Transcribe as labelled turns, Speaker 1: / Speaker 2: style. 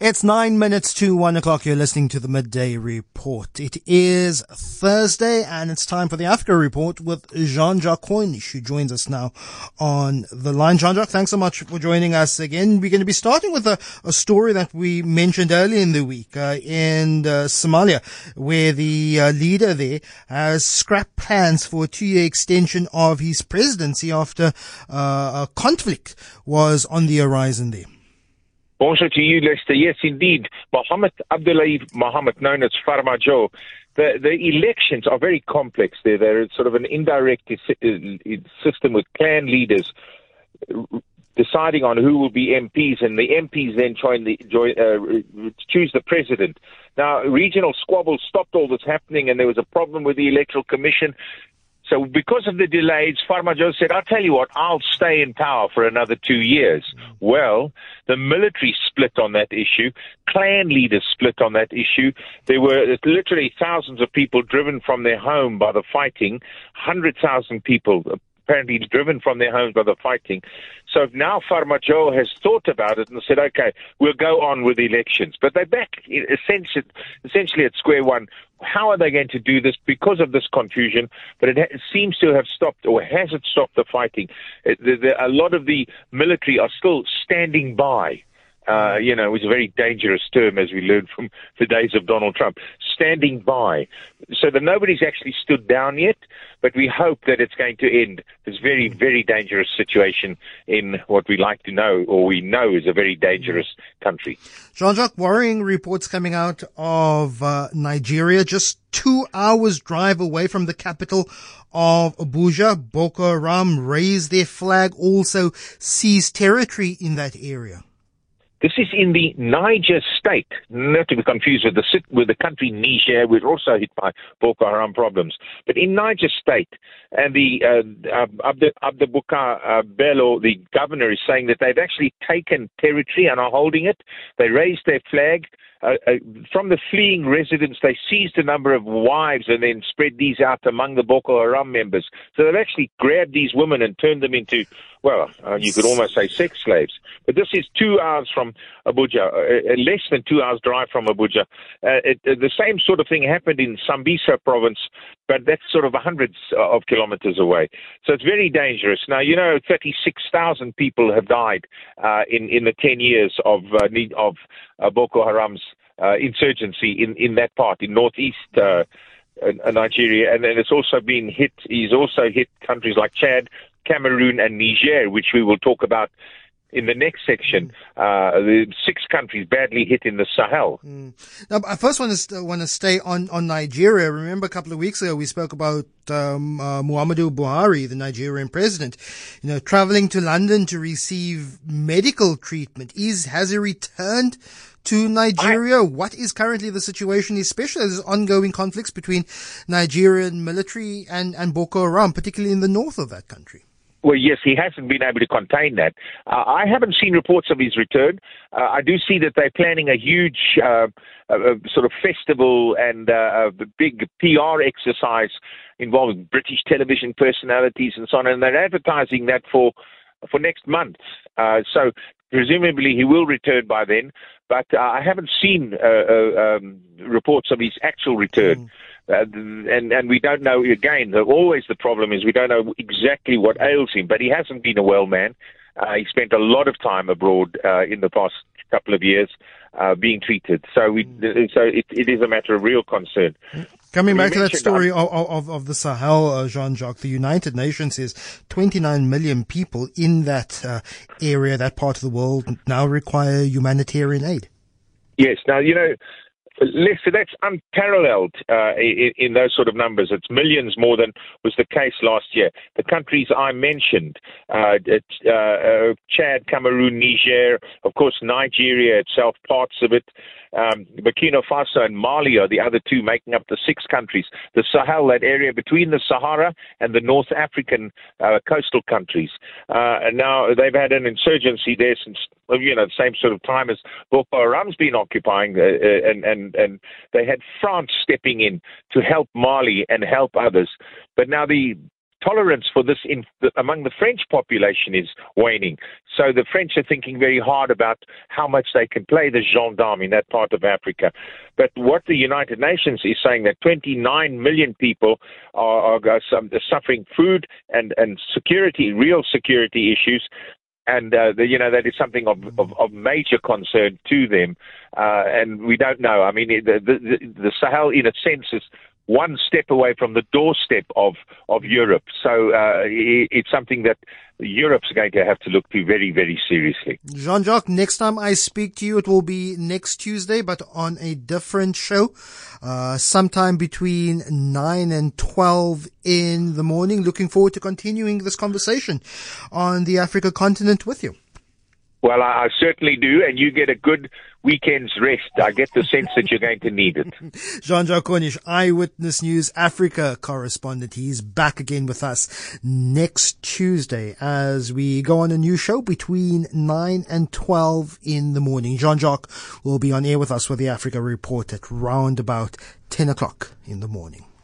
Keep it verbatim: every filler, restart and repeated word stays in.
Speaker 1: It's nine minutes to one o'clock. You're listening to the Midday Report. It is Thursday and it's time for the Africa Report with Jean-Jacques Hoynish, who joins us now on the line. Jean-Jacques, thanks so much for joining us again. We're going to be starting with a, a story that we mentioned earlier in the week uh, in uh, Somalia, where the uh, leader there has scrapped plans for a two-year extension of his presidency after uh, a conflict was on the horizon there.
Speaker 2: Bonjour to you, Lester. Yes, indeed. Mohammed Abdullahi Mohammed, known as Farmajo. The, the elections are very complex there. They're sort of an indirect system with clan leaders deciding on who will be M Ps, and the M Ps then join the, join, uh, choose the president. Now, regional squabbles stopped all this happening, and there was a problem with the Electoral Commission. So because of the delays, Farmajo said, I'll tell you what, I'll stay in power for another two years. Well, the military split on that issue. Clan leaders split on that issue. There were literally thousands of people driven from their home by the fighting, one hundred thousand people apparently driven from their homes by the fighting. So now Farmajo has thought about it and said, okay, we'll go on with elections. But they're back essentially, essentially at square one. How are they going to do this because of this confusion? But it, ha- it seems to have stopped, or has it stopped the fighting? It, the, the, a lot of the military are still standing by. Uh, you know, it was a very dangerous term, as we learned from the days of Donald Trump, standing by. So that nobody's actually stood down yet, but we hope that it's going to end this very, very dangerous situation in what we like to know, or we know is a very dangerous country.
Speaker 1: Jean-Jacques, worrying reports coming out of uh, Nigeria, just two hours drive away from the capital of Abuja. Boko Haram raised their flag, also seized territory in that area.
Speaker 2: This is in the Niger state, not to be confused with the with the country Niger, which is also hit by Boko Haram problems. But in Niger state, and the uh, Abdubakar uh, Bello, the governor, is saying that they've actually taken territory and are holding it. They raised their flag. Uh, uh, from the fleeing residents, they seized a number of wives and then spread these out among the Boko Haram members. So they've actually grabbed these women and turned them into, well, uh, you could almost say sex slaves. But this is two hours from Abuja, uh, less than two hours drive from Abuja. Uh, it, uh, the same sort of thing happened in Sambisa province, but that's sort of hundreds of kilometers away. So it's very dangerous. Now, you know, thirty-six thousand people have died uh, in, in the ten years of, uh, of uh, Boko Haram's Uh, insurgency in, in that part, in northeast uh, uh, Nigeria. And then it's also been hit, he's also hit countries like Chad, Cameroon, and Niger, which we will talk about in the next section. Uh, the six countries badly hit in the Sahel.
Speaker 1: Mm. Now, I first want to st- want to stay on, on Nigeria. Remember a couple of weeks ago we spoke about um, uh, Muhammadu Buhari, the Nigerian president, you know, traveling to London to receive medical treatment. Is has he returned to Nigeria? I, what is currently the situation, especially as there's ongoing conflicts between Nigerian military and, and Boko Haram, particularly in the north of that country?
Speaker 2: Well, yes, he hasn't been able to contain that. Uh, I haven't seen reports of his return. Uh, I do see that they're planning a huge uh, uh, sort of festival and uh, a big P R exercise involving British television personalities and so on, and they're advertising that for for next month. Uh, so presumably he will return by then, but uh, I haven't seen uh, uh, um, reports of his actual return. Mm. Uh, and, and we don't know, again, always the problem is we don't know exactly what ails him, but he hasn't been a well man. Uh, he spent a lot of time abroad uh, in the past couple of years uh, being treated. So we, so it, it is a matter of real concern.
Speaker 1: Coming back to that story of, of, of the Sahel, uh, Jean-Jacques, the United Nations says twenty-nine million people in that uh, area, that part of the world, now require humanitarian aid.
Speaker 2: Yes. Now, you know, Lester, that's unparalleled uh, in, in those sort of numbers. It's millions more than was the case last year. The countries I mentioned, uh, uh, uh, Chad, Cameroon, Niger, of course, Nigeria itself, parts of it, um, Burkina Faso and Mali are the other two making up the six countries. The Sahel, that area between the Sahara and the North African uh, coastal countries. Uh, and now they've had an insurgency there since, you know, the same sort of time as Boko Haram's been occupying, uh, and, and, and they had France stepping in to help Mali and help others. But now the tolerance for this in the, among the French population is waning. So the French are thinking very hard about how much they can play the gendarme in that part of Africa. But what the United Nations is saying, that twenty-nine million people are, are suffering food and, and security, real security issues. And, uh, the, you know, that is something of, of, of major concern to them. Uh, and we don't know. I mean, the, the, the Sahel, in a sense, is one step away from the doorstep of, of Europe. So uh, it, it's something that Europe's going to have to look to very, very seriously.
Speaker 1: Jean-Jacques, next time I speak to you, it will be next Tuesday, but on a different show, uh, sometime between nine and twelve in the morning. Looking forward to continuing this conversation on the Africa continent with you.
Speaker 2: Well, I, I certainly do, and you get a good weekend's rest. I get the sense that you're going to need it.
Speaker 1: Jean-Jacques Cornish, Eyewitness News Africa correspondent. He's back again with us next Tuesday as we go on a new show between nine and twelve in the morning. Jean-Jacques will be on air with us for the Africa Report at round about ten o'clock in the morning.